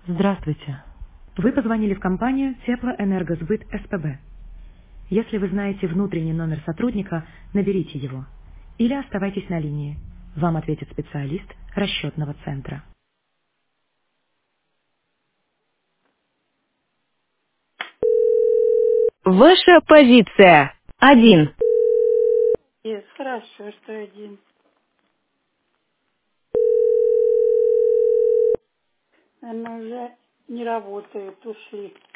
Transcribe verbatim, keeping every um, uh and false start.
Здравствуйте. Вы позвонили в компанию Теплоэнергосбыт СПБ. Если вы знаете внутренний номер сотрудника, наберите его. Или оставайтесь на линии. Вам ответит специалист расчетного центра. Ваша позиция. Один. Есть, хорошо, что один. Она уже не работает, ушли.